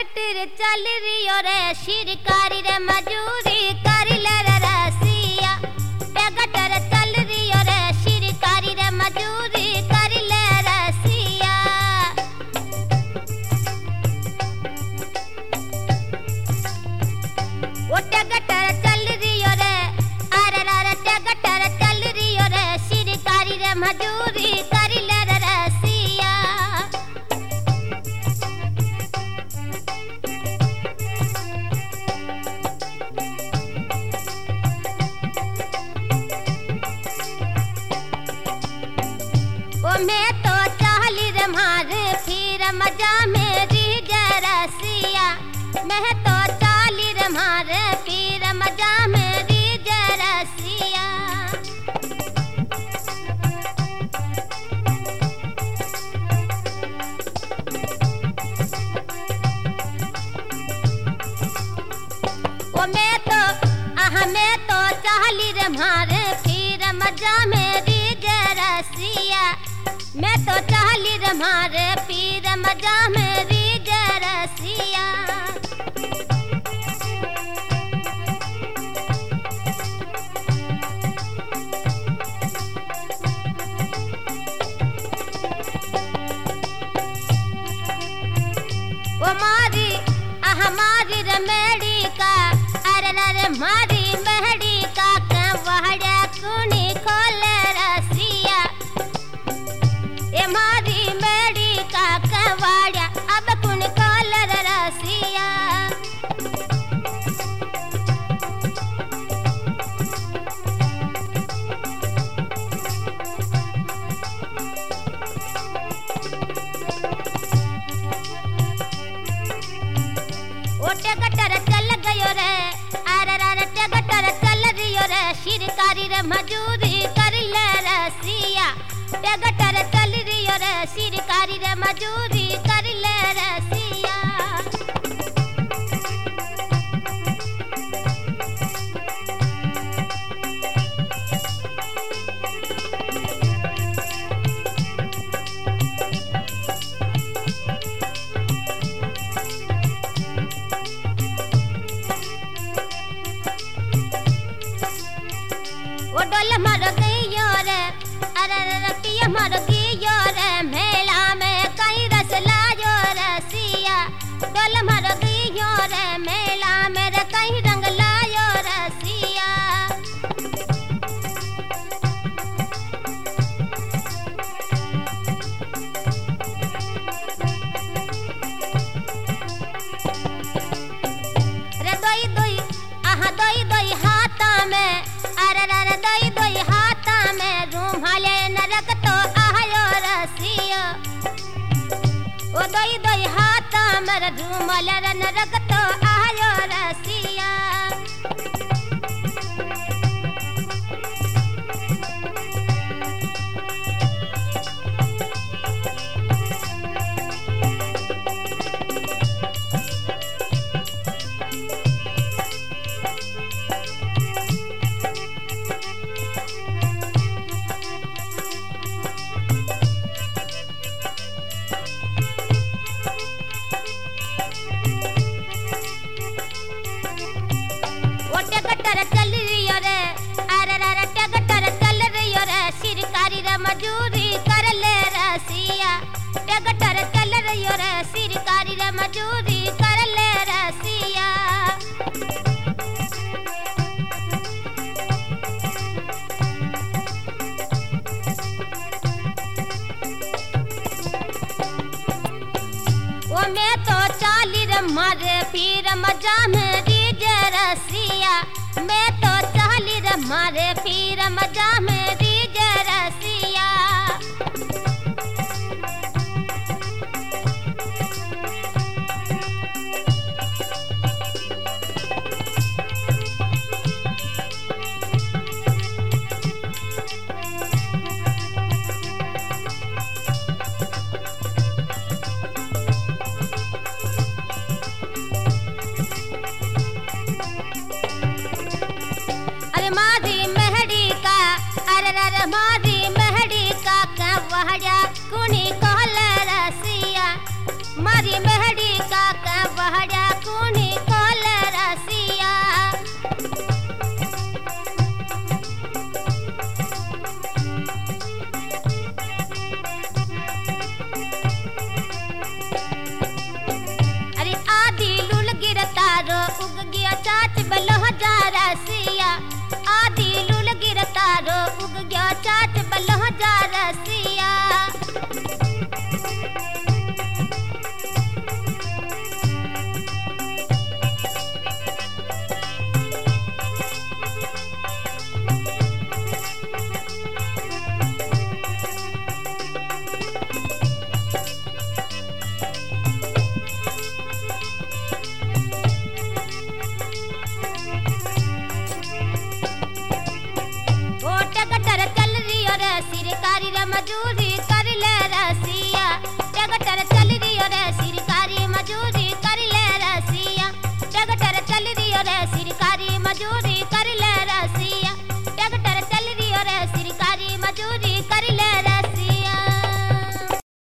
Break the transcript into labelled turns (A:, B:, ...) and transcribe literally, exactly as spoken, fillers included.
A: चल रियो रे शिरकारी रे मजूरी कर ले रे रसिया टगटर चल रियो रे शिरकारी रे मजूरी कर ले रसिया ओ टगटर चल रियो रे अरे रे टगटर चल रियो रे शिरकारी रे मजूरी कर ले रे रसिया मैं तो चाली रे मारे फिर मजा मेरी जरसिया मैं तो चाली रे मारे फिर मजा मेरी जरसिया ओ मैं तो आह मैं तो चाली रे मारे फिर मजा मेरी जरसिया मैं तो चाली रे मारे पीर मजा मेरी जरसिया वो मारी आह मारी रे मेड़ी का अरे रे मारी मेहड़ी का वहड़ा कुनी खोल रसिया ए मारी मेड़ी का कवाड़ा अब कुन कॉलर रसिया ओ टगटर चल गयो रे अरे रे टगटर चल रियो रे शिरकारी रे मजूरी कर ले रसिया टगटर चल रियो रे शिरकारी रे मजूरी कर ले रसिया ओ डोल मर गयो रे अरे रे पिया मर गयो रे मेला में कई रस लायो रसिया डोल मर गयो रे मेला में रे कई रंग लायो रसिया रे दोई दोई आहा दोई दोई हाथा में अरे रे दोई दोई हाथा में रूमाले नरक तो आयो रसिया ओ दोई दोई हाथा में रूमाले नरक तो आयो रसिया टगटर चल रियो रे अरे रे टगटर चल रियो रे शिरकारी रे मजूरी कर ले रसिया टगटर चल रियो रे शिरकारी रे मजूरी कर ले रसिया ओ मैं तो चाली रे मारे फिर मजा मेरी जरसिया मैं तो चाली रे मारे फिर मजा में